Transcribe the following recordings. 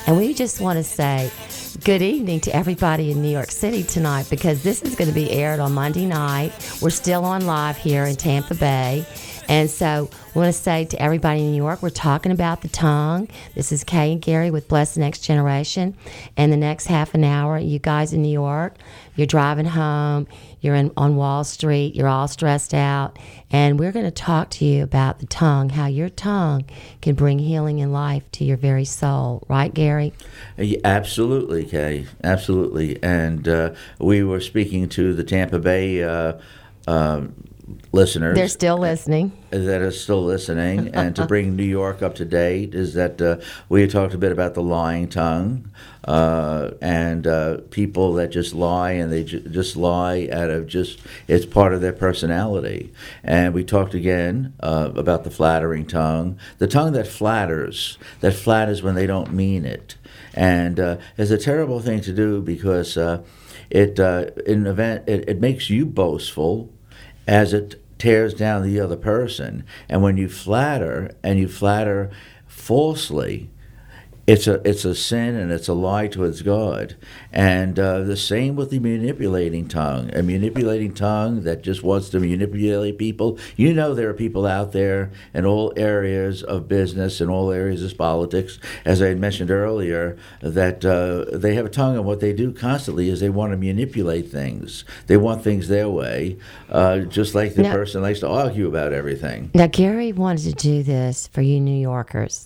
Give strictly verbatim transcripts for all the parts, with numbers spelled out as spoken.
And we just want to say good evening to everybody in New York City tonight, because this is going to be aired on Monday night. We're still on live here in Tampa Bay. And so we want to say to everybody in New York, we're talking about the tongue. This is Kay and Gary with Bless the Next Generation. And the next half an hour, you guys in New York, you're driving home, you're in, on Wall Street, you're all stressed out. And we're going to talk to you about the tongue, how your tongue can bring healing and life to your very soul. Right, Gary? Absolutely, Kay. Absolutely. And uh, we were speaking to the Tampa Bay uh, uh, listeners. They're still listening. That are still listening. And to bring New York up to date is that uh, we had talked a bit about the lying tongue uh, and uh, people that just lie, and they ju- just lie out of just, it's part of their personality. And we talked again uh, about the flattering tongue, the tongue that flatters, that flatters when they don't mean it. And uh, it's a terrible thing to do, because uh, it, uh, in event, it, it makes you boastful as it tears down the other person. And when you flatter, and you flatter falsely, it's a it's a sin, and it's a lie towards God. And uh, the same with the manipulating tongue. A manipulating tongue that just wants to manipulate people. You know, there are people out there in all areas of business and all areas of politics, as I had mentioned earlier, that uh, they have a tongue, and what they do constantly is they want to manipulate things. They want things their way, uh, just like the now, person likes to argue about everything. Now, Gary wanted to do this for you New Yorkers.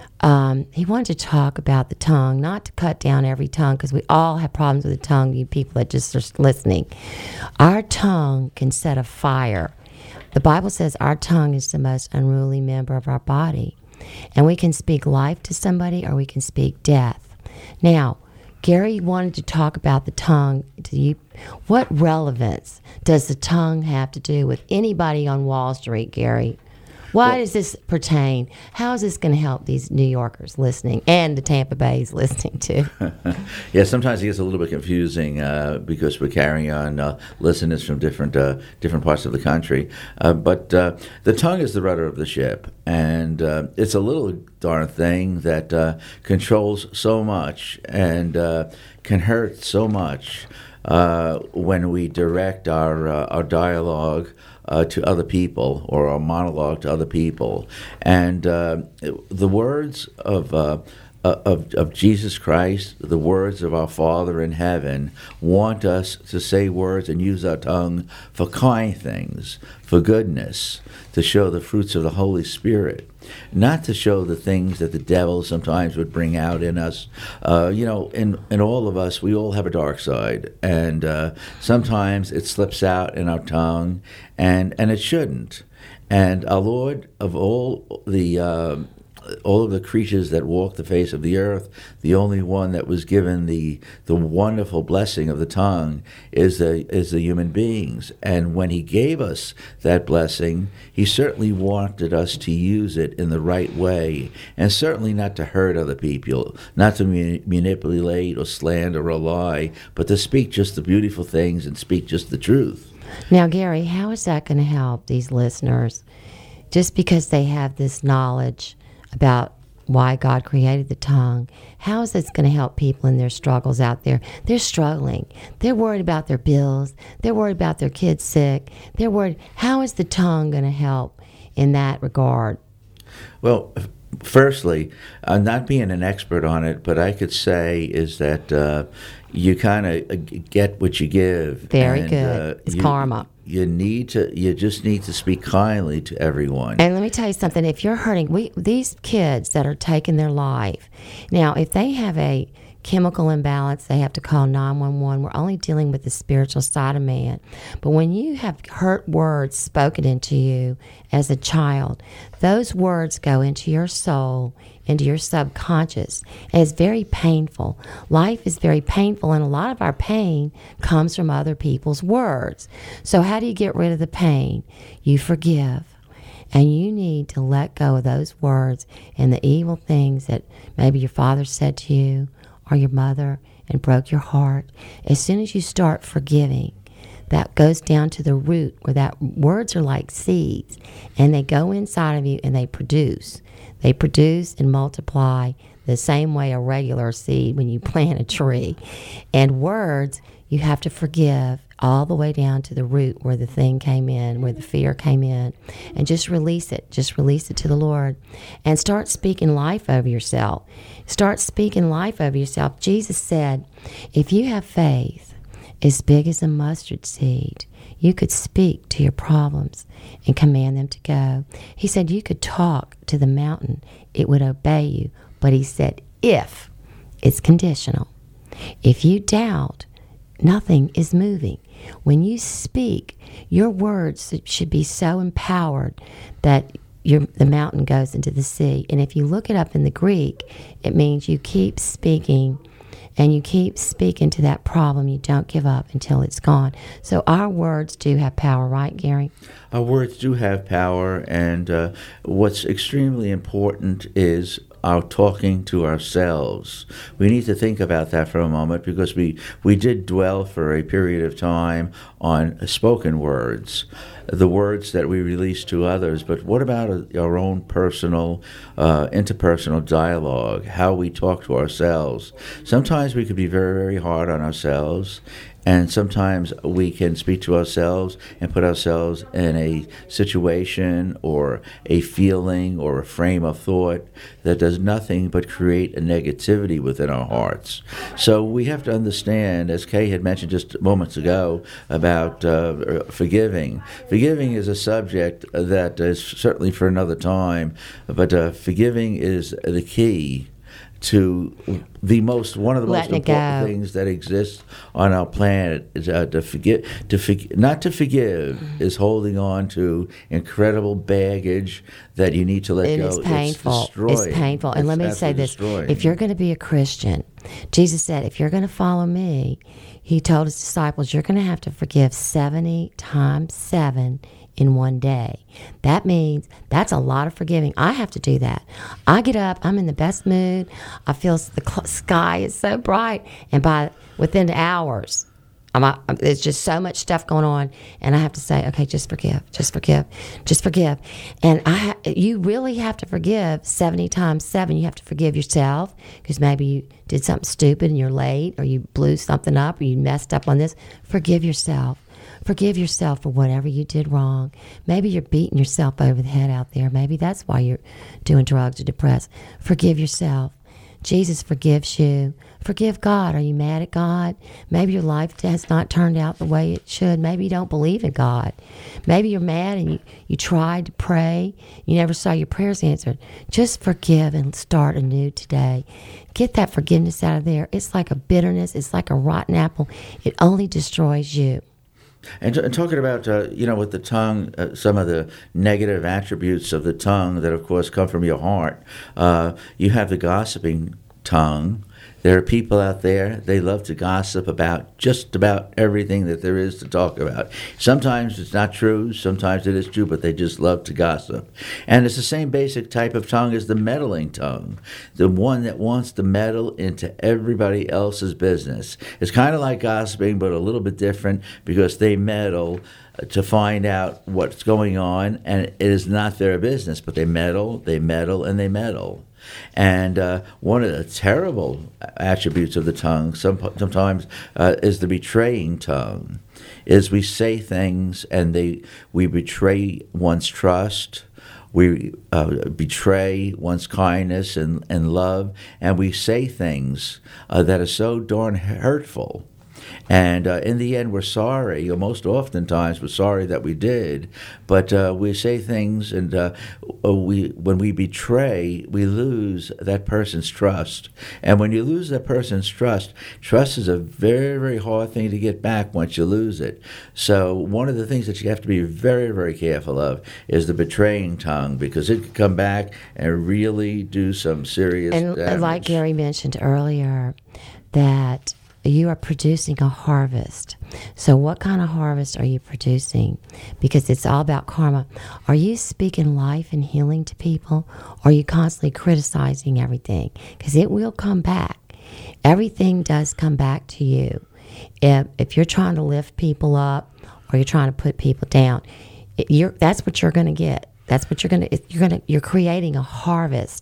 Um, he wanted to talk about the tongue, not to cut down every tongue, because we all have problems with the tongue, you people that just are listening. Our tongue can set a fire. The Bible says our tongue is the most unruly member of our body. And we can speak life to somebody, or we can speak death. Now, Gary wanted to talk about the tongue to you. What relevance does the tongue have to do with anybody on Wall Street, Gary? Why well, does this pertain? How is this going to help these New Yorkers listening, and the Tampa Bays listening too? Yeah, sometimes it gets a little bit confusing uh, because we're carrying on uh, listeners from different uh, different parts of the country. Uh, but uh, the tongue is the rudder of the ship, and uh, it's a little darn thing that uh, controls so much and uh, can hurt so much uh, when we direct our uh, our dialogue Uh, to other people, or a monologue to other people. And uh, the words of, uh, of of Jesus Christ, the words of our Father in heaven, want us to say words and use our tongue for kind things, for goodness, to show the fruits of the Holy Spirit, not to show the things that the devil sometimes would bring out in us. Uh, you know, in, in all of us, we all have a dark side, and uh, sometimes it slips out in our tongue, and, and it shouldn't. And our Lord, of all the uh, all of the creatures that walk the face of the earth, the only one that was given the the wonderful blessing of the tongue is the is the human beings. And when he gave us that blessing, he certainly wanted us to use it in the right way, and certainly not to hurt other people, not to ma- manipulate or slander or lie, but to speak just the beautiful things and speak just the truth. Now, Gary, how is that going to help these listeners? Just because they have this knowledge about why God created the tongue, how is this going to help people in their struggles out there? They're struggling. They're worried about their bills. They're worried about their kids sick. They're worried. How is the tongue going to help in that regard? Well, firstly, uh, not being an expert on it, but I could say is that uh, you kind of get what you give. Very and, good. Uh, it's you, karma. You need to. You just need to speak kindly to everyone. And let me tell you something. If you're hurting, we these kids that are taking their life, now if they have a chemical imbalance, they have to call nine one one. We're only dealing with the spiritual side of man. But when you have hurt words spoken into you as a child, those words go into your soul, into your subconscious, and it's very painful. Life is very painful, and a lot of our pain comes from other people's words. So how do you get rid of the pain? You forgive. And you need to let go of those words and the evil things that maybe your father said to you, or your mother, and broke your heart. As soon as you start forgiving, that goes down to the root, where that words are like seeds, and they go inside of you and they produce. They produce and multiply the same way a regular seed when you plant a tree. And words, you have to forgive all the way down to the root where the thing came in, where the fear came in, and just release it. Just release it to the Lord and start speaking life over yourself. Start speaking life over yourself. Jesus said, if you have faith as big as a mustard seed, you could speak to your problems and command them to go. He said you could talk to the mountain, it would obey you. But he said, if, it's conditional. If you doubt, nothing is moving. When you speak, your words should be so empowered that your, the mountain goes into the sea. And if you look it up in the Greek, it means you keep speaking and you keep speaking to that problem. You don't give up until it's gone. So our words do have power, right, Gary? Our words do have power, and uh, what's extremely important is our talking to ourselves. We need to think about that for a moment, because we, we did dwell for a period of time on spoken words, the words that we release to others. But what about our own personal, uh, interpersonal dialogue, how we talk to ourselves? Sometimes we could be very, very hard on ourselves, and sometimes we can speak to ourselves and put ourselves in a situation or a feeling or a frame of thought that does nothing but create a negativity within our hearts. So we have to understand, as Kay had mentioned just moments ago, about uh, forgiving. Forgiving is a subject that is certainly for another time, but uh, forgiving is the key to the most one of the Letting most important things that exists on our planet. Is uh, to forget to forg- not to forgive mm-hmm. is holding on to incredible baggage that you need to let it go. Is painful. It's destroying. It's painful. And it's let me say this: destroying. if you're going to be a Christian, Jesus said, if you're going to follow me, he told his disciples, you're going to have to forgive seventy times seven in one day. That means that's a lot of forgiving. I have to do that. I get up, I'm in the best mood, I feel the cl- sky is so bright, and by within hours, I'm, I'm, there's just so much stuff going on, and I have to say, okay, just forgive, just forgive, just forgive. And I, ha- you really have to forgive seventy times seven. You have to forgive yourself, because maybe you did something stupid and you're late, or you blew something up, or you messed up on this. Forgive yourself. Forgive yourself for whatever you did wrong. Maybe you're beating yourself over the head out there. Maybe that's why you're doing drugs or depressed. Forgive yourself. Jesus forgives you. Forgive God. Are you mad at God? Maybe your life has not turned out the way it should. Maybe you don't believe in God. Maybe you're mad and you, you tried to pray. You never saw your prayers answered. Just forgive and start anew today. Get that forgiveness out of there. It's like a bitterness. It's like a rotten apple. It only destroys you. And, and talking about, uh, you know, with the tongue, uh, some of the negative attributes of the tongue that, of course, come from your heart. Uh, you have the gossiping tongue. There are people out there, they love to gossip about just about everything that there is to talk about. Sometimes it's not true, sometimes it is true, but they just love to gossip. And it's the same basic type of tongue as the meddling tongue, the one that wants to meddle into everybody else's business. It's kind of like gossiping, but a little bit different, because they meddle to find out what's going on, and it is not their business, but they meddle, they meddle, and they meddle. And uh, one of the terrible attributes of the tongue some, sometimes uh, is the betraying tongue, is we say things and they we betray one's trust, we uh, betray one's kindness and, and love, and we say things uh, that are so darn hurtful. And uh, in the end, we're sorry, or most oftentimes we're sorry that we did, but uh, we say things, and uh, we when we betray, we lose that person's trust. And when you lose that person's trust, trust is a very, very hard thing to get back once you lose it. So one of the things that you have to be very, very careful of is the betraying tongue, because it can come back and really do some serious and damage. And like Gary mentioned earlier, that you are producing a harvest. So what kind of harvest are you producing? Because it's all about karma. Are you speaking life and healing to people? Or are you constantly criticizing everything? Because it will come back. Everything does come back to you. If, if you're trying to lift people up or you're trying to put people down, it, you're, that's what you're going to get. That's what you're going to, you're going to, you're creating a harvest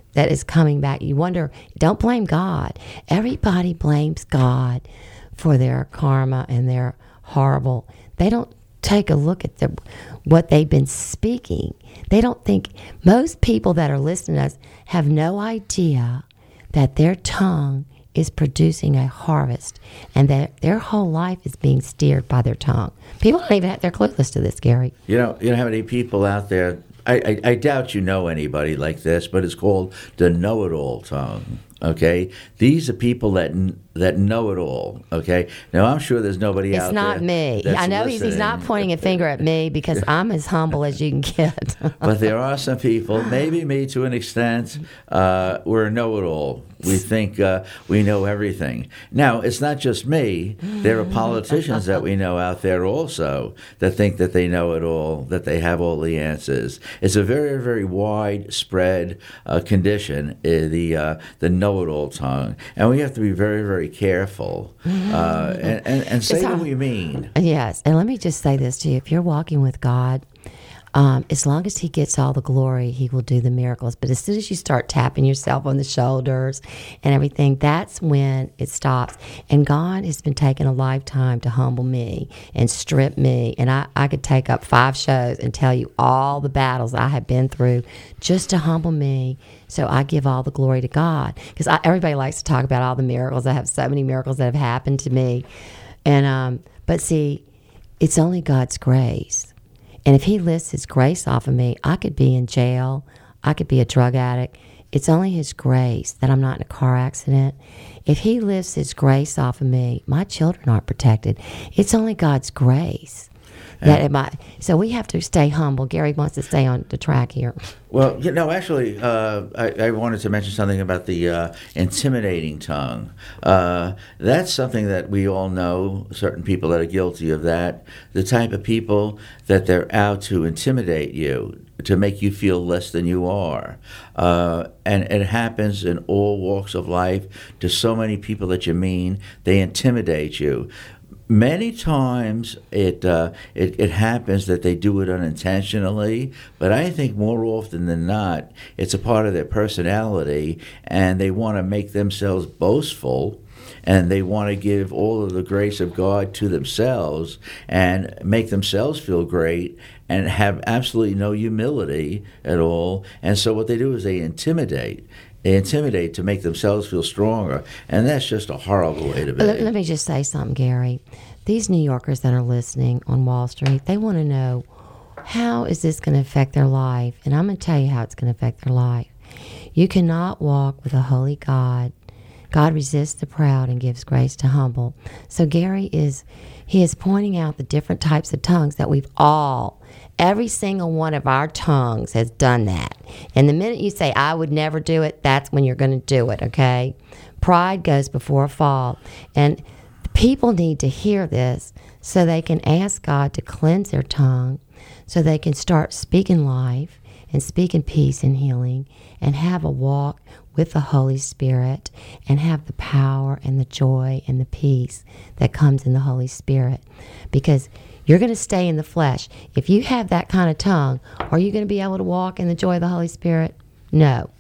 that is coming back. You wonder, don't blame God. Everybody blames God for their karma and their horrible. They don't take a look at the, what they've been speaking. They don't think, most people that are listening to us have no idea that their tongue is producing a harvest and that their whole life is being steered by their tongue. People don't even have, they're clueless to this, Gary. You know, you know how many people out there, I, I, I doubt you know anybody like this, but it's called the know-it-all tongue, okay? These are people that that know it all, okay? Now, I'm sure there's nobody it's out there. It's not me. I know he's, he's not pointing a finger at me because I'm as humble as you can get. But there are some people, maybe me to an extent, uh, we're a know-it-all. We think uh, we know everything. Now, it's not just me. There are politicians that we know out there also that think that they know it all, that they have all the answers. It's a very, very widespread uh, condition, uh, the uh, the know-it-all tongue. And we have to be very, very careful uh, and, and, and say what we mean. Yes, and let me just say this to you. If you're walking with God, Um, as long as he gets all the glory, he will do the miracles. But as soon as you start tapping yourself on the shoulders and everything, that's when it stops. And God has been taking a lifetime to humble me and strip me. And I, I could take up five shows and tell you all the battles I have been through just to humble me. So I give all the glory to God. Because everybody likes to talk about all the miracles. I have so many miracles that have happened to me. And um, but see, it's only God's grace. And if he lifts his grace off of me, I could be in jail. I could be a drug addict. It's only his grace that I'm not in a car accident. If he lifts his grace off of me, my children aren't protected. It's only God's grace. That it might, so we have to stay humble. Gary wants to stay on the track here. Well, you know, actually, uh, I, I wanted to mention something about the uh, intimidating tongue. Uh, that's something that we all know, certain people that are guilty of that, the type of people that they're out to intimidate you, to make you feel less than you are. Uh, and it happens in all walks of life to so many people that you mean. They intimidate you. Many times it, uh, it it happens that they do it unintentionally, but I think more often than not, it's a part of their personality, and they want to make themselves boastful, and they want to give all of the grace of God to themselves and make themselves feel great and have absolutely no humility at all. And so what they do is they intimidate. They intimidate to make themselves feel stronger, and that's just a horrible way to be. Let, let me just say something, Gary. These New Yorkers that are listening on Wall Street, they want to know, how is this going to affect their life? And I'm going to tell you how it's going to affect their life. You cannot walk with a holy God. God resists the proud and gives grace to humble. So Gary is, he is pointing out the different types of tongues that we've all, every single one of our tongues has done that. And the minute you say, I would never do it, that's when you're going to do it, okay? Pride goes before a fall. And people need to hear this so they can ask God to cleanse their tongue, so they can start speaking life and speaking peace and healing and have a walk with the Holy Spirit and have the power and the joy and the peace that comes in the Holy Spirit. Because you're going to stay in the flesh. If you have that kind of tongue, are you going to be able to walk in the joy of the Holy Spirit? No.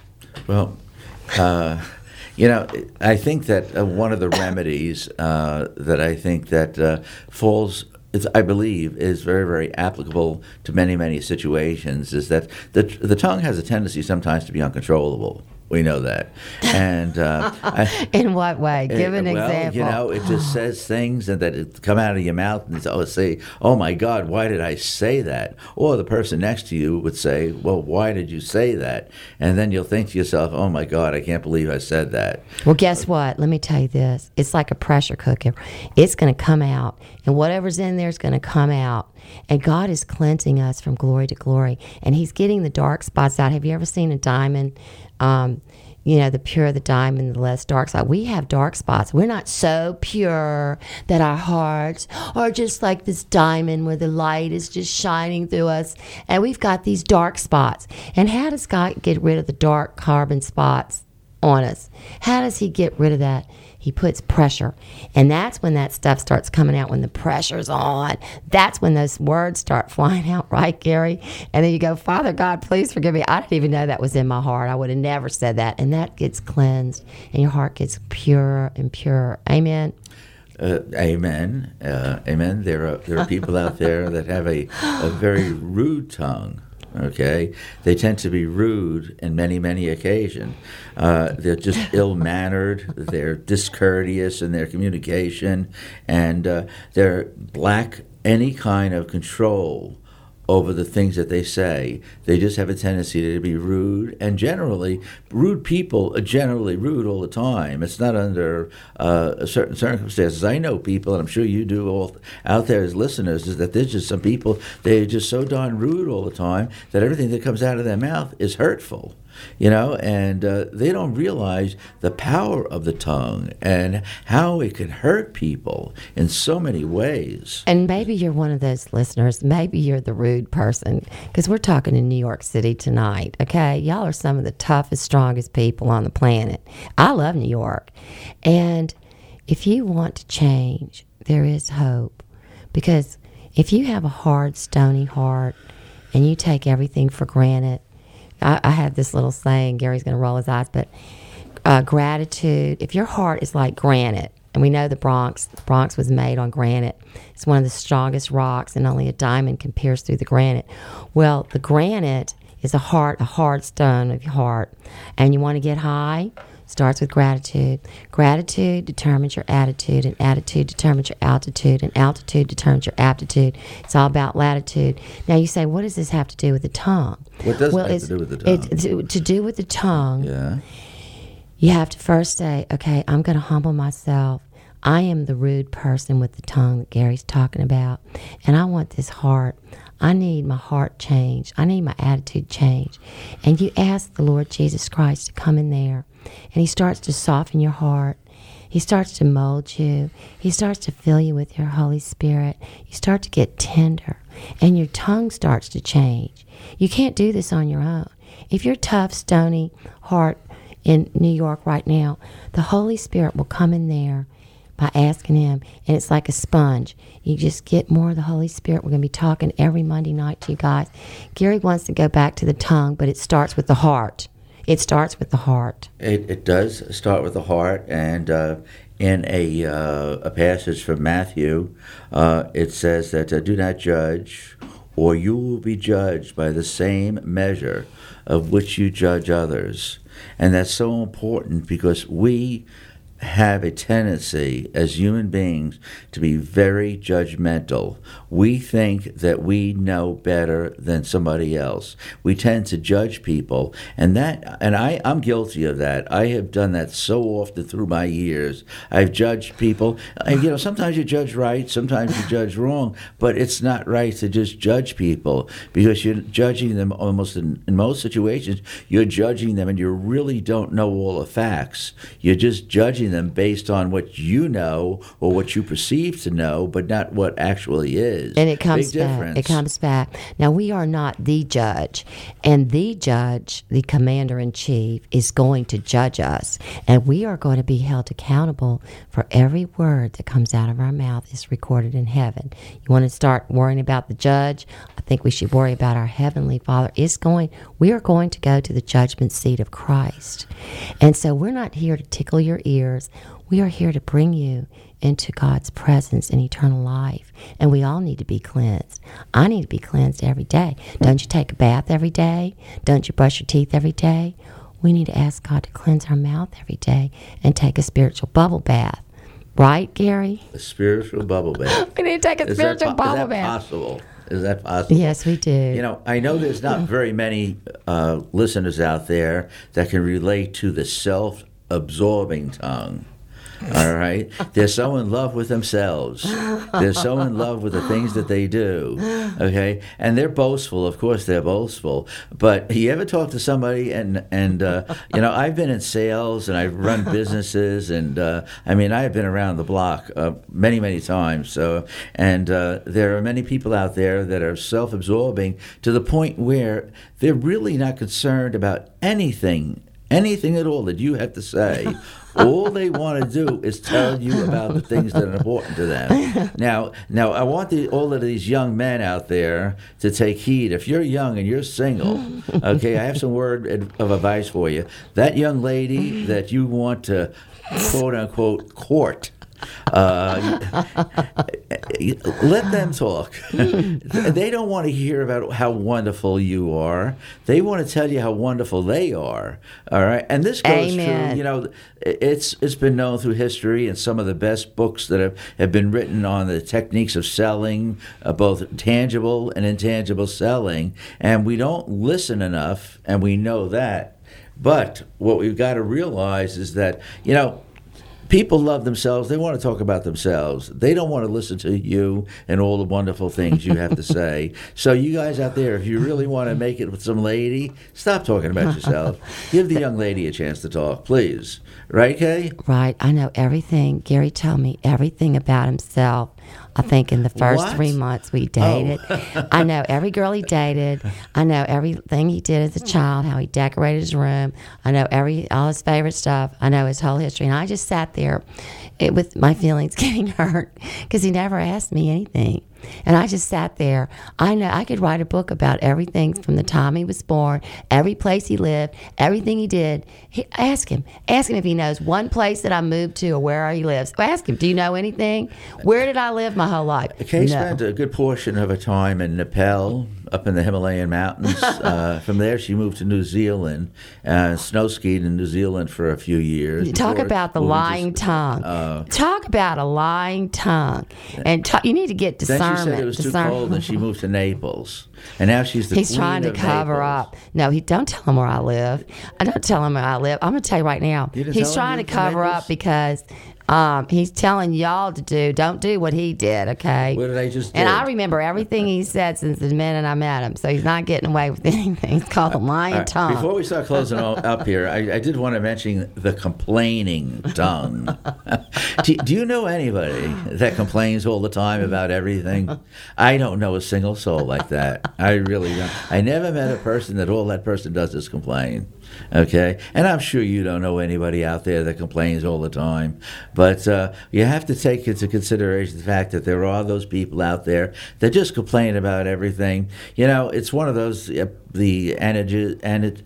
Well, uh, you know, I think that uh, one of the remedies uh, that I think that uh, falls, is, I believe, is very, very applicable to many, many situations is that the the tongue has a tendency sometimes to be uncontrollable. We know that. And uh, I, in what way? Give an well, example. You know, it just says things and that it come out of your mouth and it's, say, oh my God, why did I say that? Or the person next to you would say, well, why did you say that? And then you'll think to yourself, oh my God, I can't believe I said that. Well, guess what? Let me tell you this. It's like a pressure cooker. It's going to come out, and whatever's in there is going to come out. And God is cleansing us from glory to glory, and he's getting the dark spots out. Have you ever seen a diamond? Um, you know, the purer the diamond, the less dark side. We have dark spots. We're not so pure that our hearts are just like this diamond where the light is just shining through us. And we've got these dark spots. And how does God get rid of the dark carbon spots on us. How does he get rid of that? He puts pressure. And that's when that stuff starts coming out, when the pressure's on. That's when those words start flying out, right, Gary? And then you go, Father God, please forgive me. I didn't even know that was in my heart. I would have never said that. And that gets cleansed, and your heart gets pure and pure. Amen. Uh, amen. Uh, amen. There are there are people out there that have a, a very rude tongue. Okay, they tend to be rude in many, many occasions. Uh, they're just ill-mannered. They're discourteous in their communication, and uh, they're lack any kind of control over the things that they say. They just have a tendency to be rude, and generally, rude people are generally rude all the time. It's not under uh, certain circumstances. I know people, and I'm sure you do all out there as listeners, is that there's just some people, they're just so darn rude all the time that everything that comes out of their mouth is hurtful. You know, and uh, they don't realize the power of the tongue and how it can hurt people in so many ways. And maybe you're one of those listeners. Maybe you're the rude person, because we're talking in New York City tonight, okay? Y'all are some of the toughest, strongest people on the planet. I love New York. And if you want to change, there is hope. Because if you have a hard, stony heart and you take everything for granted, I, I have this little saying, Gary's going to roll his eyes, but uh, gratitude, if your heart is like granite, and we know the Bronx, the Bronx was made on granite. It's one of the strongest rocks, and only a diamond can pierce through the granite. Well, the granite is a heart, a hard stone of your heart. And you want to get high? Starts with gratitude. Gratitude determines your attitude, and attitude determines your altitude, and altitude determines your aptitude. It's all about latitude. Now you say, what does this have to do with the tongue? What does well, it have to do with the tongue? It, to, to do with the tongue, yeah. You have to first say, okay, I'm going to humble myself. I am the rude person with the tongue that Gary's talking about, and I want this heart. I need my heart changed. I need my attitude changed. And you ask the Lord Jesus Christ to come in there, and he starts to soften your heart. He starts to mold you. He starts to fill you with your Holy Spirit. You start to get tender, and your tongue starts to change. You can't do this on your own. If you're tough, stony heart in New York right now, the Holy Spirit will come in there by asking him, and it's like a sponge. You just get more of the Holy Spirit. We're going to be talking every Monday night to you guys. Gary wants to go back to the tongue, but it starts with the heart. It starts with the heart. It, it does start with the heart, and uh, in a uh, a passage from Matthew, uh, it says that uh, do not judge, or you will be judged by the same measure of which you judge others. And that's so important, because we have a tendency as human beings to be very judgmental. We think that we know better than somebody else. We tend to judge people, and that and I, I'm guilty of that. I have done that so often through my years. I've judged people. And, you know, sometimes you judge right, sometimes you judge wrong, but it's not right to just judge people, because you're judging them almost in, in most situations, you're judging them and you really don't know all the facts. You're just judging them based on what you know or what you perceive to know, but not what actually is. And it comes Big back. difference. It comes back. Now, we are not the judge, and the judge, the commander-in-chief, is going to judge us, and we are going to be held accountable for every word that comes out of our mouth is recorded in heaven. You want to start worrying about the judge? I think we should worry about our Heavenly Father. It's going, we are going to go to the judgment seat of Christ. And so we're not here to tickle your ears. We are here to bring you into God's presence in eternal life. And we all need to be cleansed. I need to be cleansed every day. Don't you take a bath every day? Don't you brush your teeth every day? We need to ask God to cleanse our mouth every day and take a spiritual bubble bath. Right, Gary? A spiritual bubble bath. We need to take a Is spiritual that, bubble is that bath. possible? Is that possible? Yes, we do. You know, I know there's not very many uh, listeners out there that can relate to the self-absorbing tongue. All right? They're so in love with themselves. They're so in love with the things that they do. Okay? And they're boastful. Of course, they're boastful. But you ever talk to somebody and, and uh, you know, I've been in sales and I've run businesses, and, uh, I mean, I've been around the block uh, many, many times. So, and uh, there are many people out there that are self-absorbing to the point where they're really not concerned about anything anything at all that you have to say, all they want to do is tell you about the things that are important to them. Now, now I want the, all of these young men out there to take heed. If you're young and you're single, okay, I have some word of advice for you. That young lady that you want to, quote unquote, court, Uh, let them talk. They don't want to hear about how wonderful you are. They want to tell you how wonderful they are. All right, and this goes Amen. through. You know, it's it's been known through history, and some of the best books that have, have been written on the techniques of selling, uh, both tangible and intangible selling. And we don't listen enough, and we know that. But what we've got to realize is that, you know, people love themselves. They want to talk about themselves. They don't want to listen to you and all the wonderful things you have to say. So you guys out there, if you really want to make it with some lady, stop talking about yourself. Give the young lady a chance to talk, please. Right, Kay? Right. I know everything. Gary told me everything about himself. I think in the first What? three months we dated. Oh. I know every girl he dated. I know everything he did as a child, how he decorated his room. I know every all his favorite stuff. I know his whole history. And I just sat there it, with my feelings getting hurt because he never asked me anything. And I just sat there. I know I could write a book about everything from the time he was born, every place he lived, everything he did. He, ask him. Ask him if he knows one place that I moved to or where he lives. Ask him, do you know anything? Where did I live my whole life? Kay No. spent a good portion of her time in Nepal, up in the Himalayan mountains. uh, from there, she moved to New Zealand, uh, snow skied in New Zealand for a few years. Talk before about the moving to- lying tongue. Uh, Talk about a lying tongue. And ta- you need to get Then discernment. she said it was too discern- cold, and she moved to Naples. And now she's the He's queen trying to of cover Naples. up. No, he don't tell him where I live. I don't tell him where I live. I'm going to tell you right now. You didn't He's tell him trying you to lived in cover Naples? up because um, he's telling y'all to do. Don't do what he did, okay? What did I just And do? I remember everything he said since the minute I met him. So he's not getting away with anything. It's called a lying All right, tongue. Before we start closing all up here, I, I did want to mention the complaining tongue. do, do you know anybody that complains all the time about everything? I don't know a single soul like that. I really don't. I never met a person that all that person does is complain. Okay? And I'm sure you don't know anybody out there that complains all the time. But uh, you have to take into consideration the fact that there are those people out there that just complain about everything. You know, it's one of those, uh, the adage,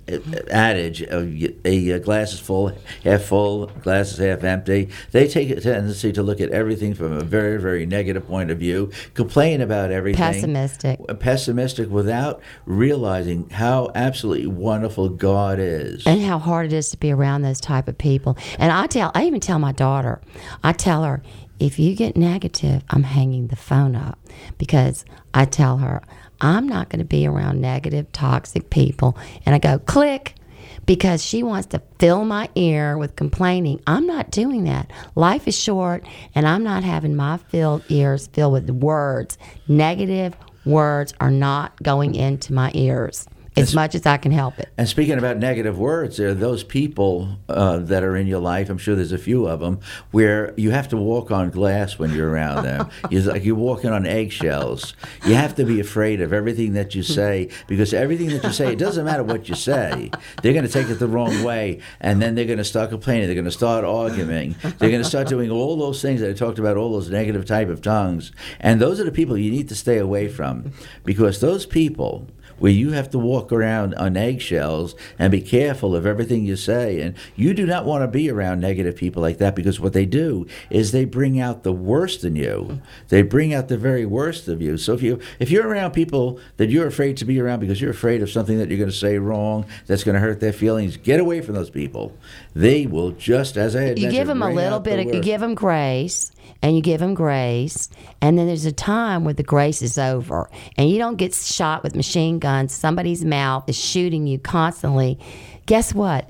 adage of a glass is full, half full, glass is half empty. They take a tendency to look at everything from a very, very negative point of view, complain about everything. Pessimistic. Pessimistic without realizing how absolutely wonderful God is. And how hard it is to be around those type of people. And I tell, I even tell my daughter, I tell her, if you get negative, I'm hanging the phone up, because I tell her, I'm not going to be around negative, toxic people. And I go, click, because she wants to fill my ear with complaining. I'm not doing that. Life is short, and I'm not having my filled ears filled with words. Negative words are not going into my ears as much as I can help it. And speaking about negative words, there are those people uh, that are in your life, I'm sure there's a few of them, where you have to walk on glass when you're around them. It's like you're walking on eggshells. You have to be afraid of everything that you say, because everything that you say, it doesn't matter what you say. They're going to take it the wrong way, and then they're going to start complaining. They're going to start arguing. They're going to start doing all those things that I talked about, all those negative type of tongues. And those are the people you need to stay away from, because those people where you have to walk around on eggshells and be careful of everything you say. And you do not want to be around negative people like that, because what they do is they bring out the worst in you. They bring out the very worst of you. So if, you, if you're around people that you're afraid to be around because you're afraid of something that you're going to say wrong that's going to hurt their feelings, get away from those people. They will just, as I had You mentioned, give them a bring little out the bit of, you worst. give them grace, and you give them grace, and then there's a time where the grace is over, and you don't get shot with machine guns. Somebody's mouth is shooting you constantly. Guess what?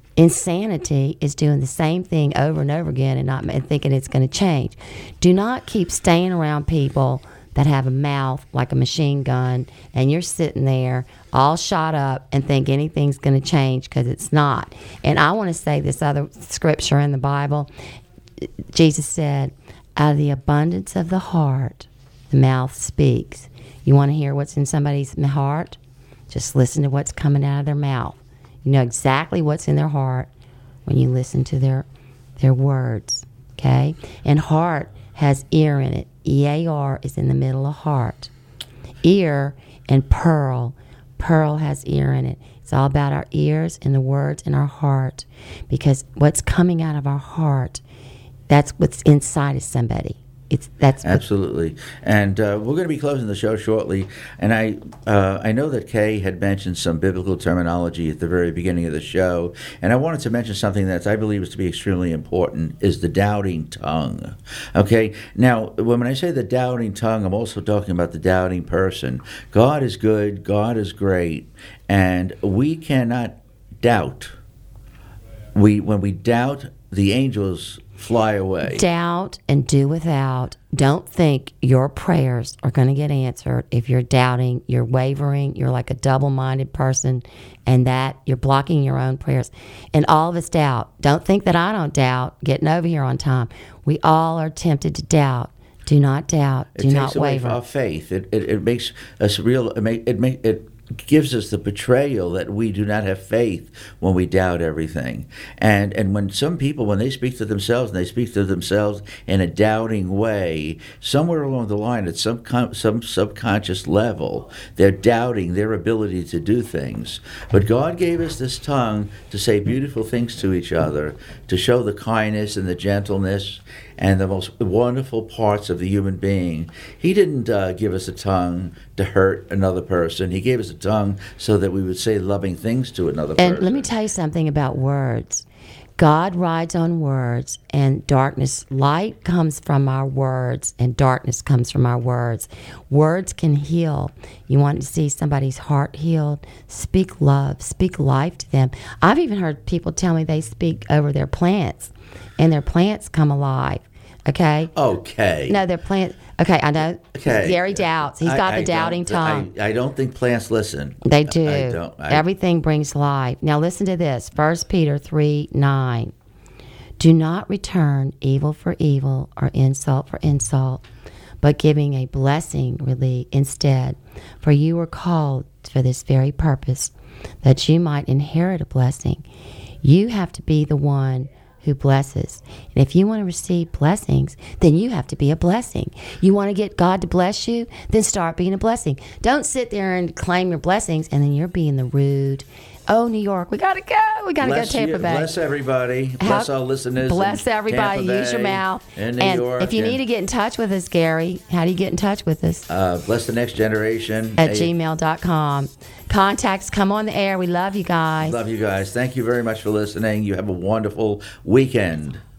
Insanity is doing the same thing over and over again and not and thinking it's going to change. Do not keep staying around people that have a mouth like a machine gun, and you're sitting there all shot up and think anything's going to change, because it's not. And I want to say this other scripture in the Bible. Jesus said, out of the abundance of the heart, the mouth speaks. You want to hear what's in somebody's heart? Just listen to what's coming out of their mouth. You know exactly what's in their heart when you listen to their their words, okay? And heart has ear in it. E A R is in the middle of heart. Ear and pearl. Pearl has ear in it. It's all about our ears and the words in our heart, because what's coming out of our heart, that's what's inside of somebody. It's that's absolutely, and uh, we're going to be closing the show shortly. And I, uh, I know that Kay had mentioned some biblical terminology at the very beginning of the show, and I wanted to mention something that I believe is to be extremely important: is the doubting tongue. Okay, now when I say the doubting tongue, I'm also talking about the doubting person. God is good, God is great, and we cannot doubt. We when we doubt, the angels fly away. Doubt and do without. Don't think your prayers are going to get answered if you're doubting, you're wavering, you're like a double-minded person, and that you're blocking your own prayers. And all of us doubt. Don't think that I don't doubt getting over here on time. We all are tempted to doubt. Do not doubt. Do it not takes away waver. Our faith. It, it it makes us real. It make it make it. gives us the betrayal that we do not have faith when we doubt everything. And and when some people, when they speak to themselves, and they speak to themselves in a doubting way, somewhere along the line, at some com- some subconscious level, they're doubting their ability to do things. But God gave us this tongue to say beautiful things to each other, to show the kindness and the gentleness and the most wonderful parts of the human being. He didn't uh, give us a tongue to hurt another person. He gave us a tongue so that we would say loving things to another and person. let me tell you something about words. God rides on words, and darkness, light comes from our words, and darkness comes from our words. Words can heal. You want to see somebody's heart healed? Speak love, speak life to them. I've even heard people tell me they speak over their plants, and their plants come alive. Okay? Okay. No, their plants. Okay, I know. Okay. Gary doubts. He's got I, I the doubting tongue. I, I don't think plants listen. They do. I don't. I, Everything brings life. Now listen to this. First Peter three nine. Do not return evil for evil or insult for insult, but giving a blessing really instead. For you were called for this very purpose, that you might inherit a blessing. You have to be the one who blesses. And if you want to receive blessings, then you have to be a blessing. You want to get God to bless you, then start being a blessing. Don't sit there and claim your blessings and then you're being the rude. Oh, New York, we got to go. We got to go to Tampa you, Bay. Bless everybody. Bless How, our listeners. Bless everybody. Tampa Use your Bay, mouth. in New and York, if you and, need to get in touch with us, Gary, how do you get in touch with us? Uh, bless the next generation. At gmail dot com. Contacts, come on the air. We love you guys. Love you guys. Thank you very much for listening. You have a wonderful weekend.